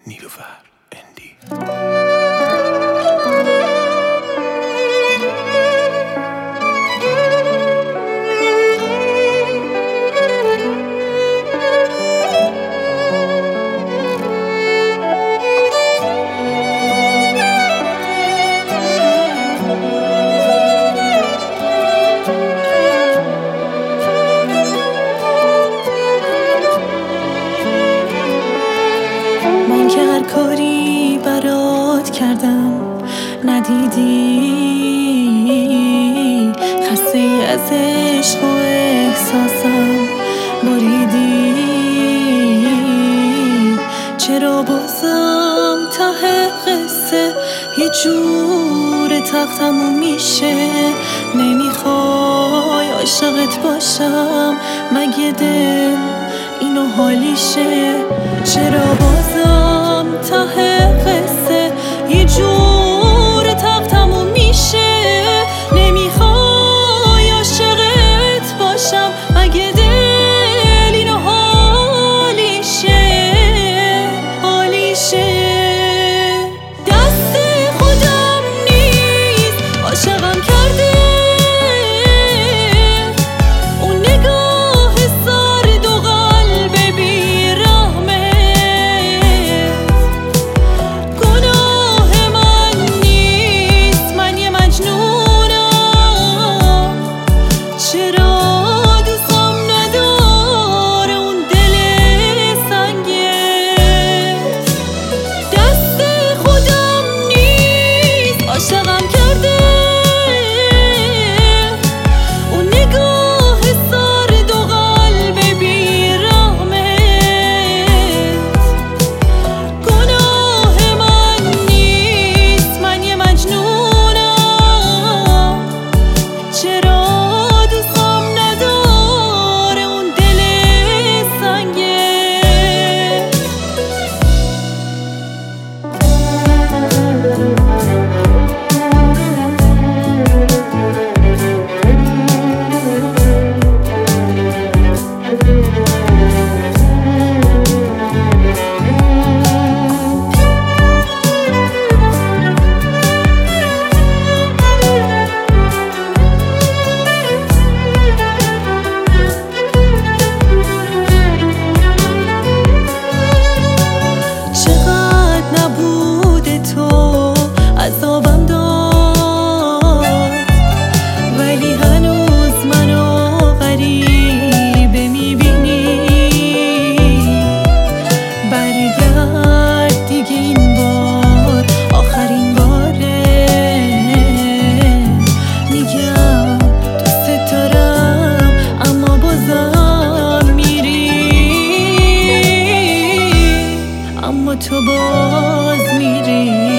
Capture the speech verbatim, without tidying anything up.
نیلوفر اندی. هر کاری برات کردم ندیدی، خسته ای از عشق و احساسم بریدی. چرا بازم ته قصه یه جور تختمون میشه؟ نمیخوای عاشقت باشم مگه دل اینو حالیشه؟ چرا بازم ته قصه یه جور تختمون میشه؟ نمیخوای عاشقت باشم مگه دل اینو حالیشه؟ حالیشه دست خودم نیست عاشقم کرده اون نگاه سرد و قلب بی‌رحمت. گناه من نیست، من یه مجنونم. چرا دوستم نداره اون دل سنگت؟ دست خودم نیست عاشقم کرده اون نگاه سرد و قلب بی‌رحمت. گناه من نیست، من یه مجنونم. چرا دوستم نداره اون دل سنگت؟ چقدر نبود تو عذابم داد، ولی هنوز منو غریبه میبینی. برگرد دیگه این بار آخرین باره، میگم دوست دارم اما بازم میری، اما تو باز میری.